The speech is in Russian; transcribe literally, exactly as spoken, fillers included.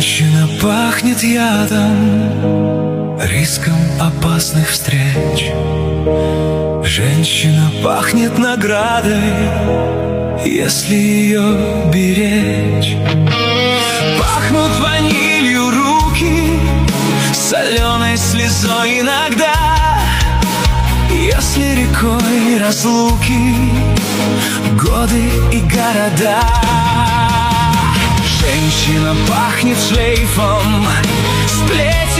Женщина пахнет ядом, риском опасных встреч. Женщина пахнет наградой, если ее беречь. Пахнут ванилью руки, соленой слезой иногда, если рекой разлуки, годы и города. Женщина пахнет шлейфом сплетен